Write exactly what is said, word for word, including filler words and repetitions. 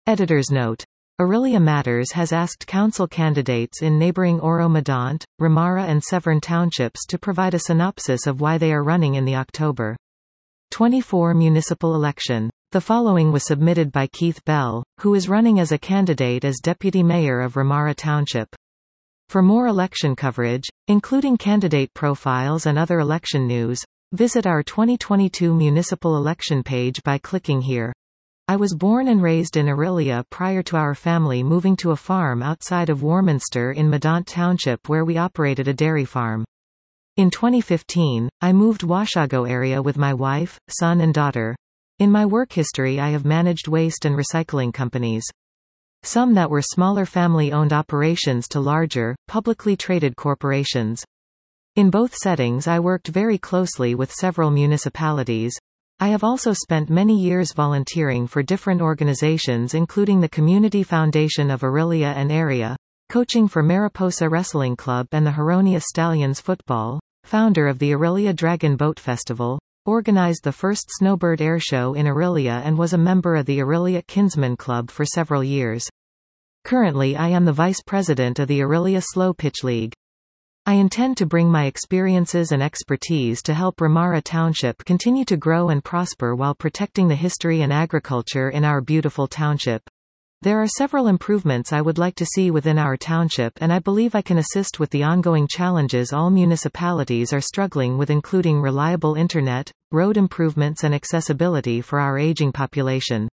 Editor's note. Aurelia Matters has asked council candidates in neighboring Oro-Medonte, Ramara and Severn townships to provide a synopsis of why they are running in the October twenty-four municipal election. The following was submitted by Keith Bell, who is running as a candidate as deputy mayor of Ramara Township. For more election coverage, including candidate profiles and other election news, visit our twenty twenty-two municipal election page by clicking here. I was born and raised in Aurelia prior to our family moving to a farm outside of Warminster in Medonte Township where we operated a dairy farm. In twenty fifteen, I moved Washago area with my wife, son and daughter. In my work history I have managed waste and recycling companies. Some that were smaller family-owned operations to larger, publicly traded corporations. In both settings I worked very closely with several municipalities. I have also spent many years volunteering for different organizations including the Community Foundation of Aurelia and Area, coaching for Mariposa Wrestling Club and the Huronia Stallions Football, founder of the Aurelia Dragon Boat Festival, organized the first Snowbird Air Show in Aurelia and was a member of the Aurelia Kinsman Club for several years. Currently I am the vice president of the Aurelia Slow Pitch League. I intend to bring my experiences and expertise to help Ramara Township continue to grow and prosper while protecting the history and agriculture in our beautiful township. There are several improvements I would like to see within our township and I believe I can assist with the ongoing challenges all municipalities are struggling with, including reliable internet, road improvements and accessibility for our aging population.